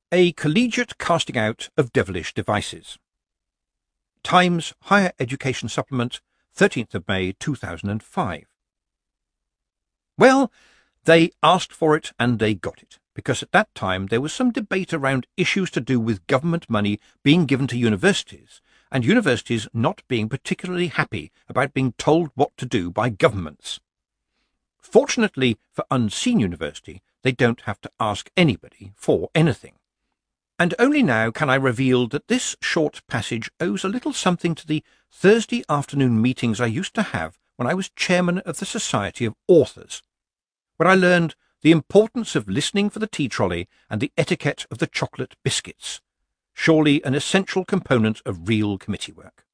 A collegiate casting out of devilish devices. Times Higher Education Supplement, 13th of May 2005. Well, they asked for it and they got it, because at that time there was some debate around issues to do with government money being given to universities, and universities not being particularly happy about being told what to do by governments. Fortunately for Unseen University, they don't have to ask anybody for anything. And only now can I reveal that this short passage owes a little something to the Thursday afternoon meetings I used to have when I was chairman of the Society of Authors, where I learned the importance of listening for the tea trolley and the etiquette of the chocolate biscuits, surely an essential component of real committee work.